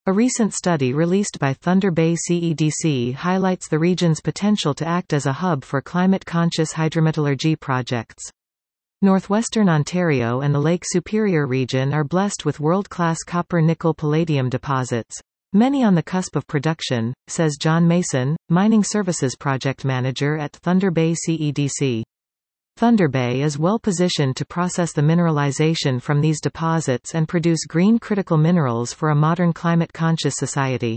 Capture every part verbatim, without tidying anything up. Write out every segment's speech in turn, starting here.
A recent study released by Thunder Bay C E D C highlights the region's potential to act as a hub for climate-conscious hydrometallurgy projects. Northwestern Ontario and the Lake Superior region are blessed with world-class copper-nickel-palladium deposits, many on the cusp of production, says John Mason, Mining Services Project Manager at Thunder Bay C E D C. Thunder Bay is well positioned to process the mineralization from these deposits and produce green critical minerals for a modern climate-conscious society.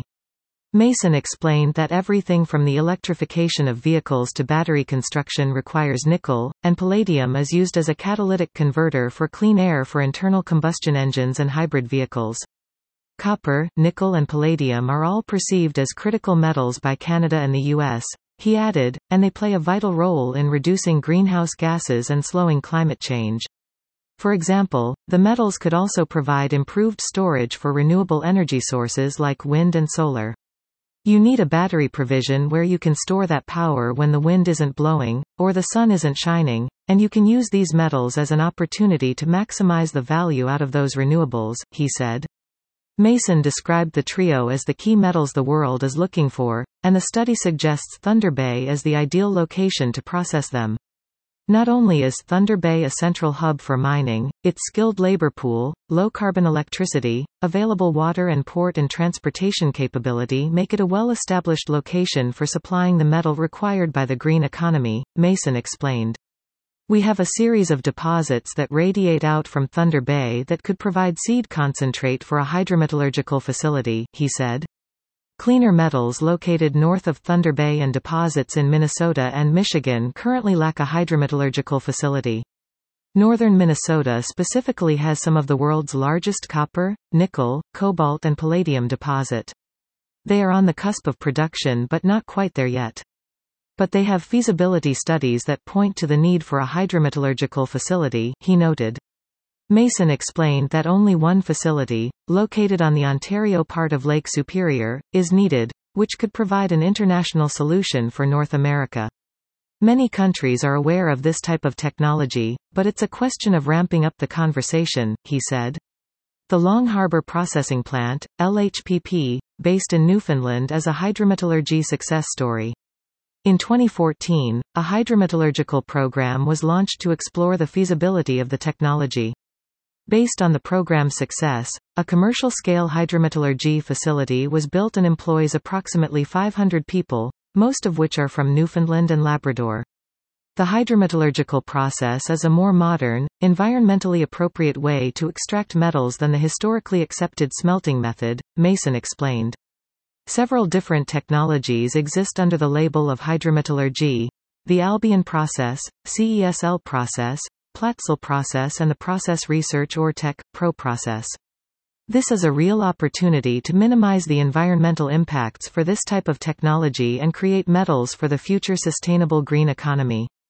Mason explained that everything from the electrification of vehicles to battery construction requires nickel, and palladium is used as a catalytic converter for clean air for internal combustion engines and hybrid vehicles. Copper, nickel and palladium are all perceived as critical metals by Canada and the U S, he added, and they play a vital role in reducing greenhouse gases and slowing climate change. For example, the metals could also provide improved storage for renewable energy sources like wind and solar. You need a battery provision where you can store that power when the wind isn't blowing, or the sun isn't shining, and you can use these metals as an opportunity to maximize the value out of those renewables, he said. Mason described the trio as the key metals the world is looking for, and the study suggests Thunder Bay as the ideal location to process them. Not only is Thunder Bay a central hub for mining, its skilled labor pool, low-carbon electricity, available water and port and transportation capability make it a well-established location for supplying the metal required by the green economy, Mason explained. We have a series of deposits that radiate out from Thunder Bay that could provide seed concentrate for a hydrometallurgical facility, he said. Cleaner metals located north of Thunder Bay and deposits in Minnesota and Michigan currently lack a hydrometallurgical facility. Northern Minnesota specifically has some of the world's largest copper, nickel, cobalt and palladium deposit. They are on the cusp of production but not quite there yet. But they have feasibility studies that point to the need for a hydrometallurgical facility, he noted. Mason explained that only one facility, located on the Ontario part of Lake Superior, is needed, which could provide an international solution for North America. Many countries are aware of this type of technology, but it's a question of ramping up the conversation, he said. The Long Harbour Processing Plant, L H P P, based in Newfoundland is a hydrometallurgy success story. In twenty fourteen, a hydrometallurgical program was launched to explore the feasibility of the technology. Based on the program's success, a commercial-scale hydrometallurgy facility was built and employs approximately five hundred people, most of which are from Newfoundland and Labrador. The hydrometallurgical process is a more modern, environmentally appropriate way to extract metals than the historically accepted smelting method, Mason explained. Several different technologies exist under the label of hydrometallurgy: the Albion process, C E S L process, Platzl process and the Process Research ORTEC Pro process. This is a real opportunity to minimize the environmental impacts for this type of technology and create metals for the future sustainable green economy.